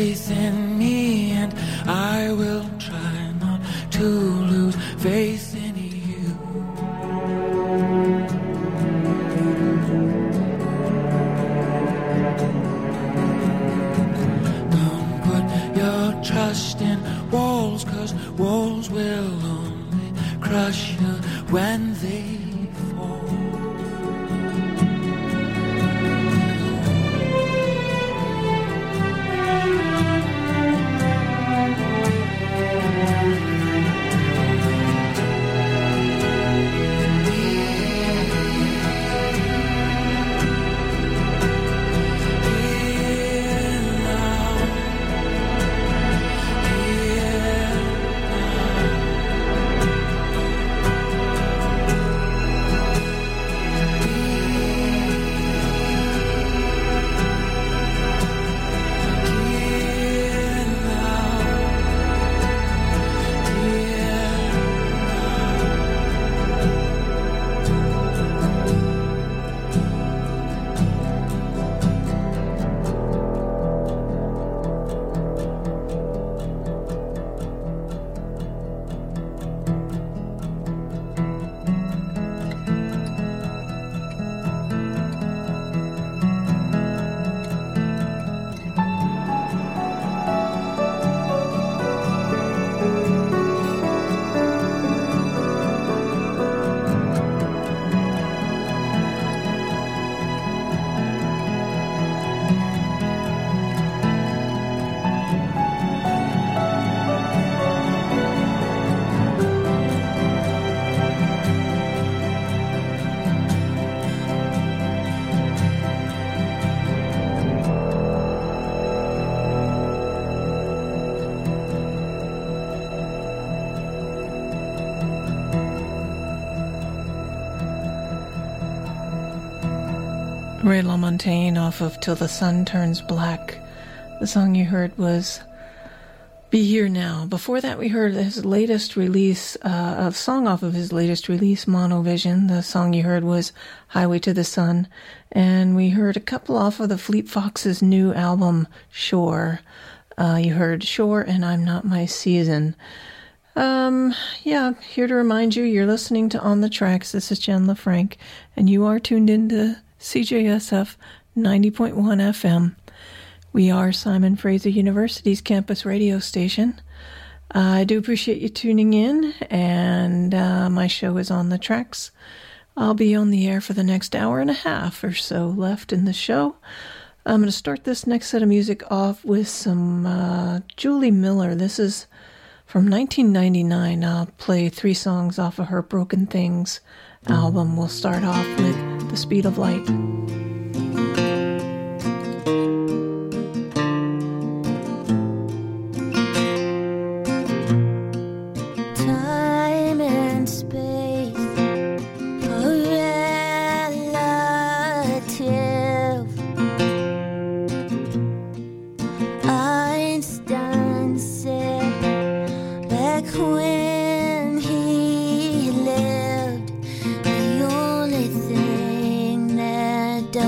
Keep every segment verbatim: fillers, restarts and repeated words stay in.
faith in me, and I will try not to lose faith in you. Don't put your trust in walls, 'cause walls will only crush you when they fall. Ray LaMontagne off of Till the Sun Turns Black. The song you heard was Be Here Now. Before that we heard his latest release, uh, a song off of his latest release, Monovision. The song you heard was Highway to the Sun. And we heard a couple off of the Fleet Foxes' new album, Shore. Uh, you heard Shore and I'm Not My Season. Um, yeah, here to remind you, you're listening to On the Tracks. This is Jen LaFranc, and you are tuned into C J S F ninety point one F M. We are Simon Fraser University's campus radio station. Uh, I do appreciate you tuning in, and uh, my show is On the Tracks. I'll be on the air for the next hour and a half or so left in the show. I'm going to start this next set of music off with some uh, Julie Miller. This is from nineteen ninety-nine. I'll play three songs off of her Broken Things album. We'll start off with The Speed of Light. Time and space are relative. Einstein said back when he lived, the only thing that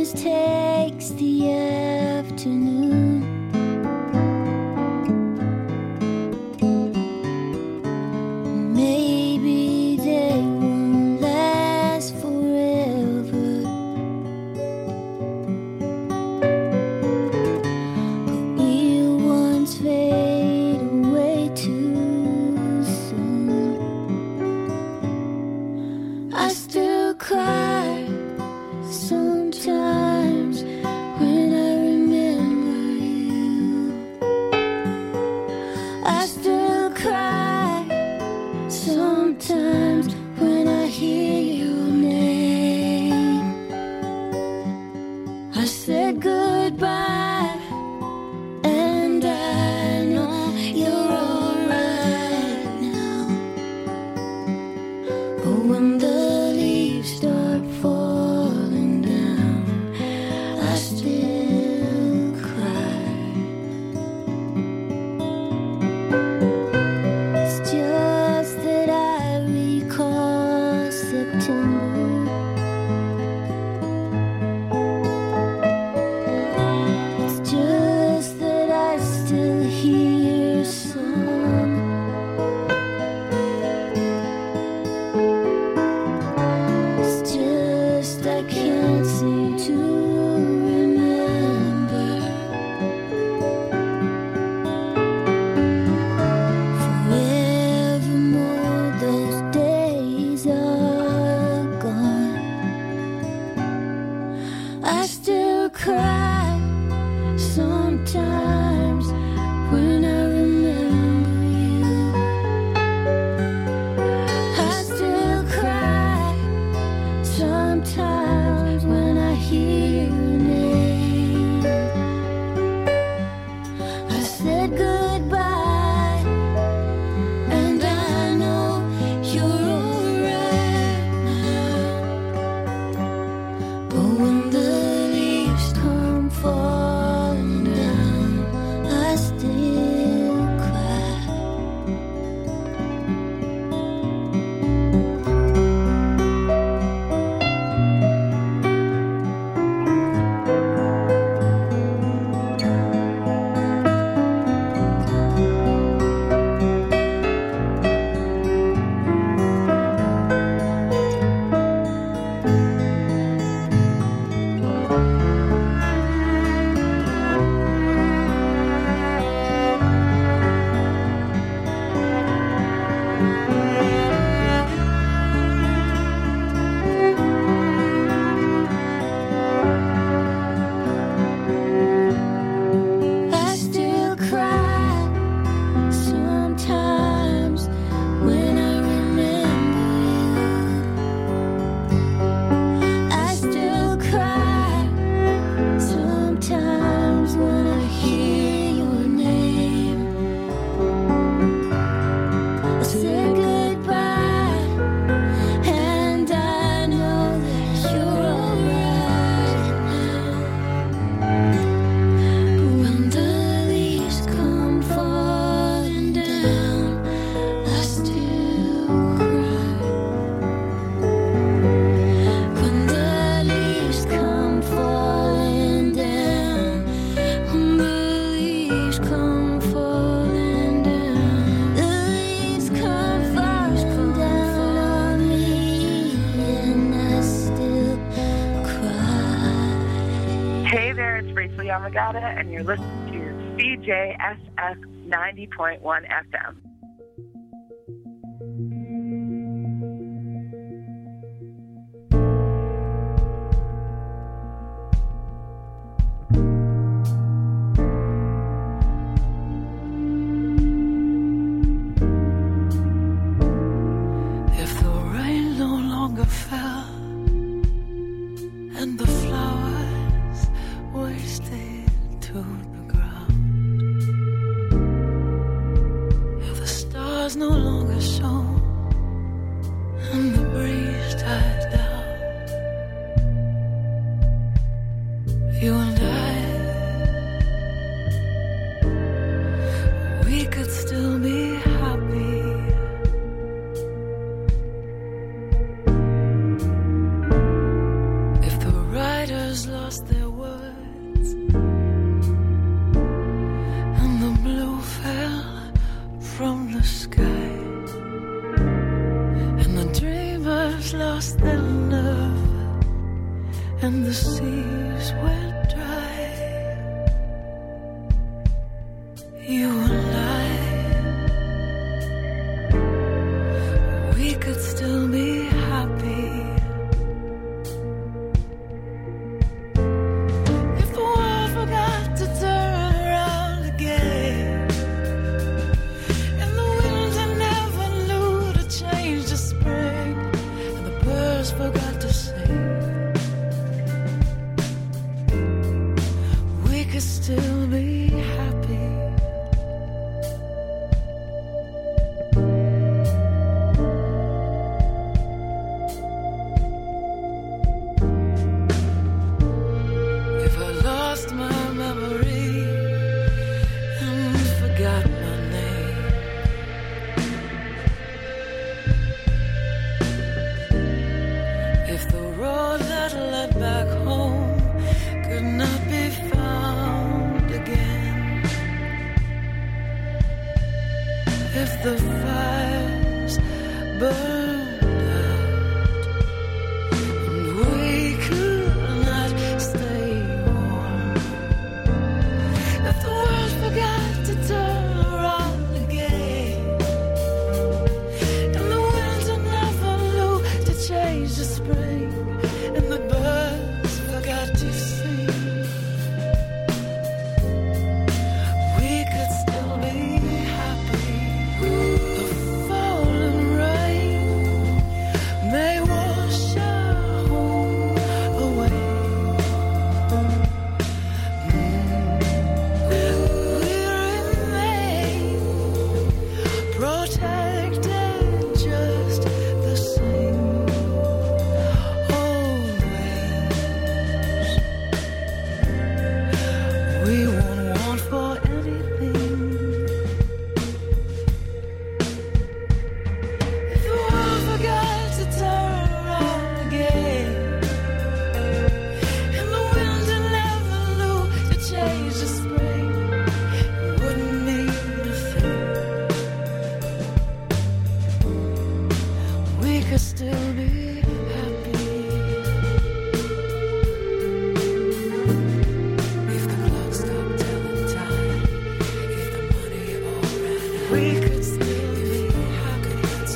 darkness takes the afternoon. Maybe they won't last forever, but we'll once fade away too soon. I still cry sometimes when I remember you. I still cry sometimes when I hear your name. I said goodbye, and I know you're alright now. But when the leaves start falling down, I still cry. It's just that I recall September. It's just that I still hear song. It's just I can't seem to remember. Forevermore, those days are gone. I still cry sometimes when I remember you. I still cry sometimes when I hear your name. I said goodbye, and I know you're alright now. But when the leaves come falling down, I still cry. I still cry sometimes when I remember you. I still cry sometimes when I hear your name. I said goodbye, and I know that you're alright now. When the leaves come falling down, I still cry. When the leaves come falling down, when the leaves come falling down, the leaves come falling down on me, and I still cry. Hey there, it's Rachel Yamagata, and you're listening to C J S S ninety point one F M. If the rain no longer fell and the flowers wasted to the ground, if the stars no longer shone and the breeze died down, you and I, we could still be happy. If the riders lost lost their words, and the blue fell from the sky, and the dreamers lost their nerve, and the seas went dry. You and I, we could still be happy. Forgot to sing. We could still be happy. If I lost my memory and forgot my name, if the road that led back home could not be found again, if the fires burned out and we could not stay warm, if the world forgot to turn around again, and the winter never knew to change the spring, and the birds forgot to sing, we could still be happy. The falling rain may wash our home away. We remain protected just the same. We won't want for anything. If the world forgot to turn around again, and the winter never knew to change the spring, it wouldn't mean a thing. We could still be happy. We could still be happy.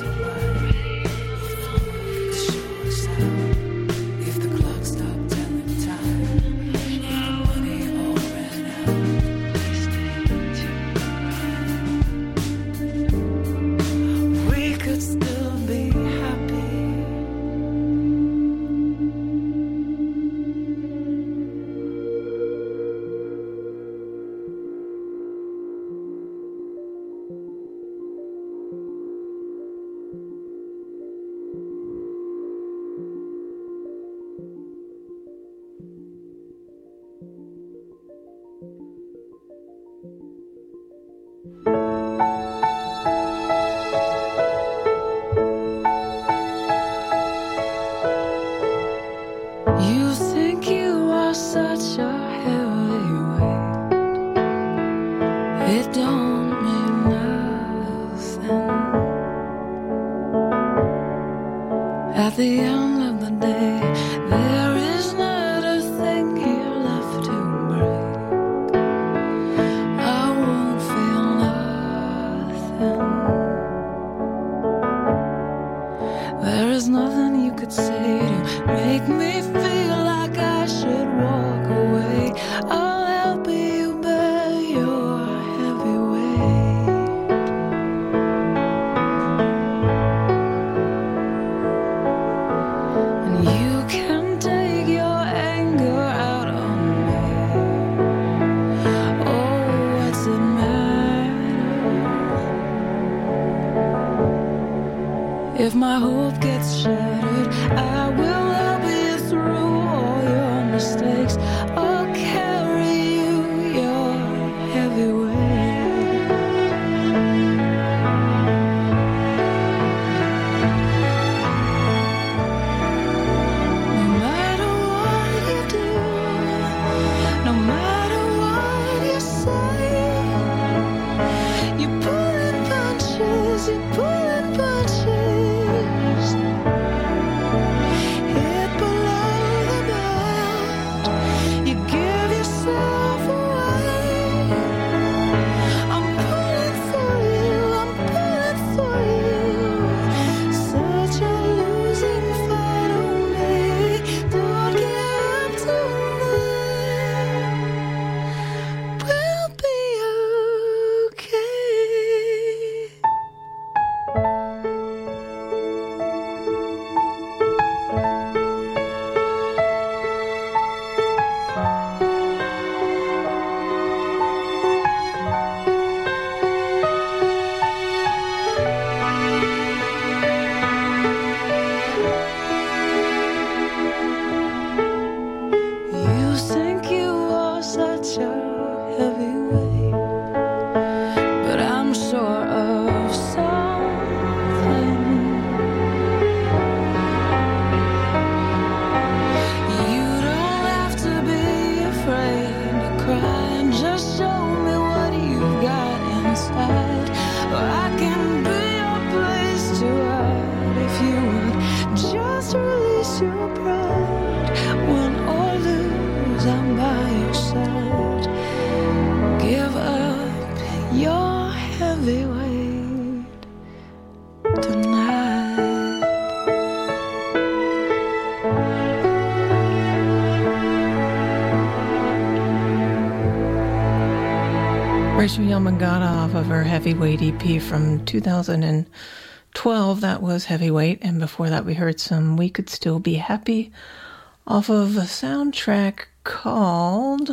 If the clock stopped telling time, if the money all ran out, we could still be happy. You think you are such a heavyweight, it don't mean nothing. At the end of the day, there is not a thing here left to break. I won't feel nothing. There is nothing you could say to make me feel like I should walk away. I'll help you bear your heavy weight. And you can take your anger out on me. Oh, what's it matter? If my hope gets shattered, I will help you through all your mistakes. I'll carry you your heavy weight. No matter what you do, Rachel Yamagata off of her Heavyweight E P from two thousand twelve. That was Heavyweight. And before that, we heard some We Could Still Be Happy off of a soundtrack called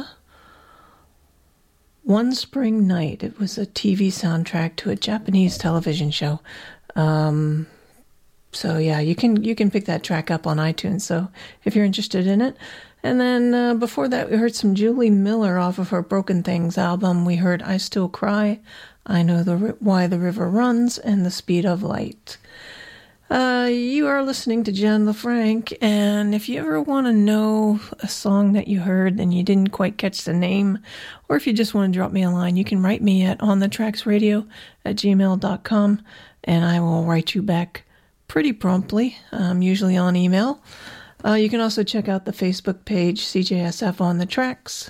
One Spring Night. It was a T V soundtrack to a Japanese television show. Um, so yeah, you can you can pick that track up on iTunes. So if you're interested in it. And then uh, before that, we heard some Julie Miller off of her Broken Things album. We heard I Still Cry, I Know the Why the River Runs, and The Speed of Light. Uh, you are listening to Jen LaFranc, and if you ever want to know a song that you heard and you didn't quite catch the name, or if you just want to drop me a line, you can write me at onthetracksradio at gmail dot com, and I will write you back pretty promptly, um, usually on email. Uh, you can also check out the Facebook page, C J S F On The Tracks.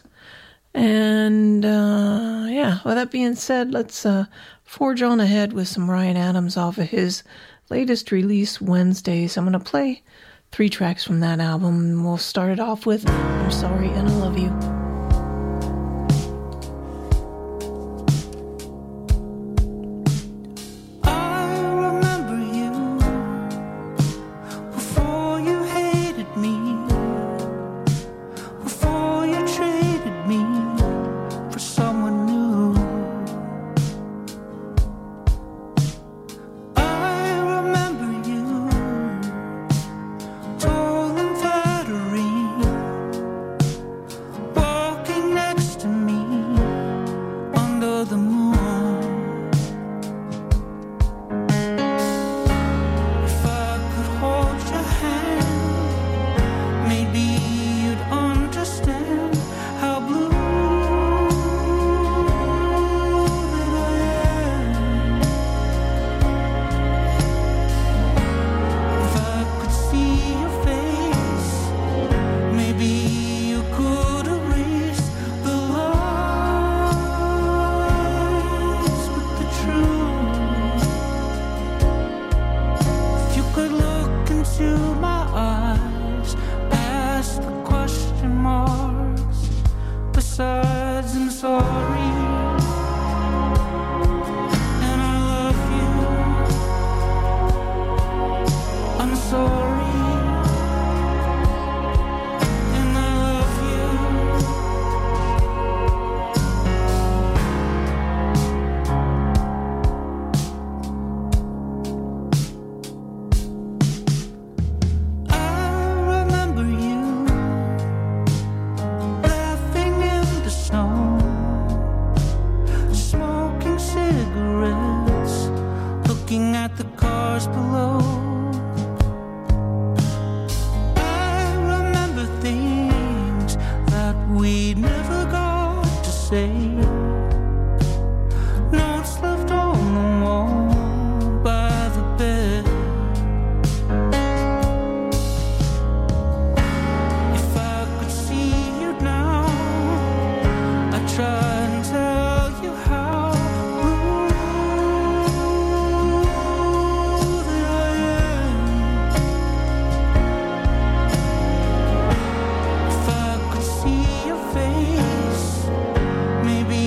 And, uh, yeah, with that being said, let's uh, forge on ahead with some Ryan Adams off of his latest release, Wednesdays. I'm going to play three tracks from that album. We'll start it off with I'm Sorry and I Love You. Maybe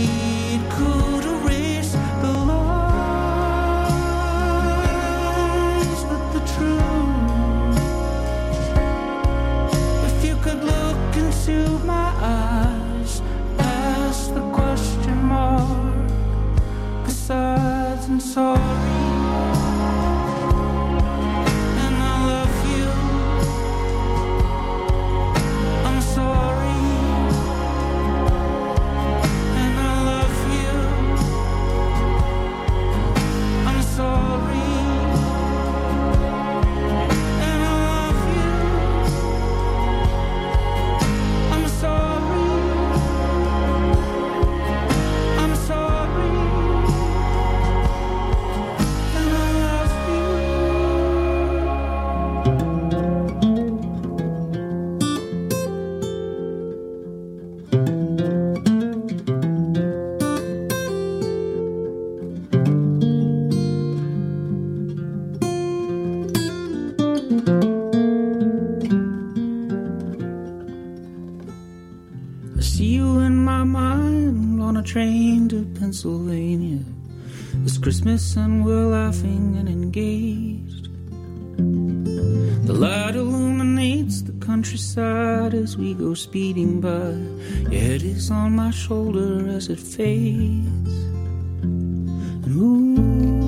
see you in my mind on a train to Pennsylvania. It's Christmas and we're laughing and engaged. The light illuminates the countryside as we go speeding by. Your head is on my shoulder as it fades. And ooh,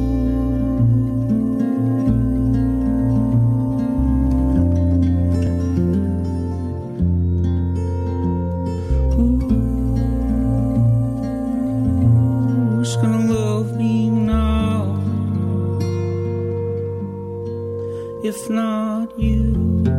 who's gonna love me now if not you?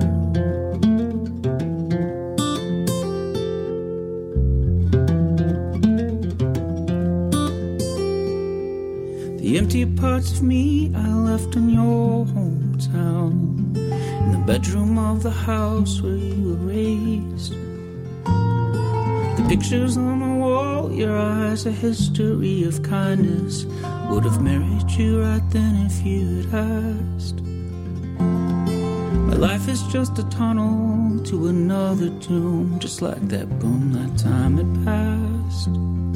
The empty parts of me I left in your hometown, in the bedroom of the house where you were raised. The pictures on the wall, your eyes, a history of kindness. Would have married you right then if you had asked. My life is just a tunnel to another tomb, just like that boom, that time had passed.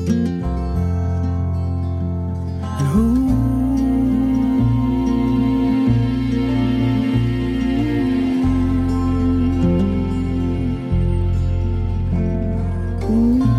And who Ooh.